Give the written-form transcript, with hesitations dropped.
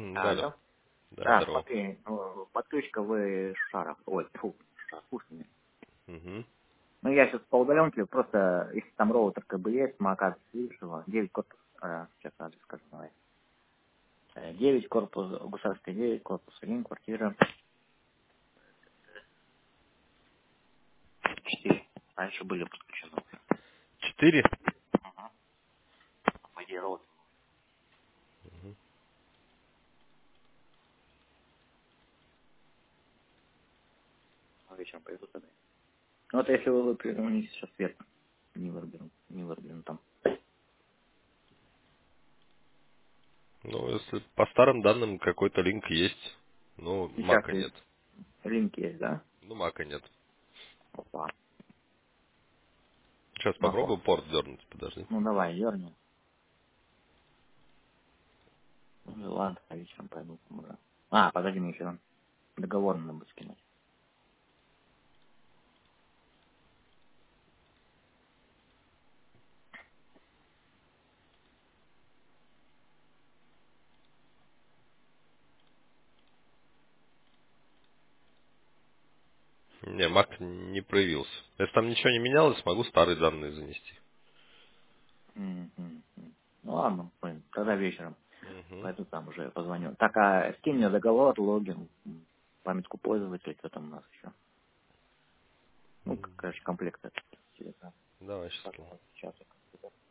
Да, да. Алло. Да, Да, здорово. смотри, подключка в шарах. Ой, фу, шарпушками. Угу. Ну, я сейчас по удаленке, просто, если там роутер как бы есть, макас, видишь его, 9 корпус, сейчас адрес скажу, давай. 9 корпус, Гусарский 9, корпус 1, квартира 4. Раньше были подключены. 4? По идее, роутер. Вечером пойду тогда. Ну, вот если вы у них сейчас свет не вырубим там. Ну, если по старым данным какой-то линк есть. Ну, Сейчас мака есть. нет. Линк есть, да? Ну, мака нет. Опа. Сейчас Ага. попробую порт дернуть, подожди. Ну, давай, дерни. Ну, ладно, а вечером пойду. Уже. Подожди, мне еще договор надо скинуть. Не, мак не проявился. Если там ничего не менялось, могу старые данные занести. Мгм. Ну ладно, блин, тогда вечером Угу. пойду там уже позвоню. Так, а скинь мне договор, логин, памятку пользователя, что там у нас еще. Ну, короче, комплект этот. Давай, сейчас Так, скину. вот, сейчас.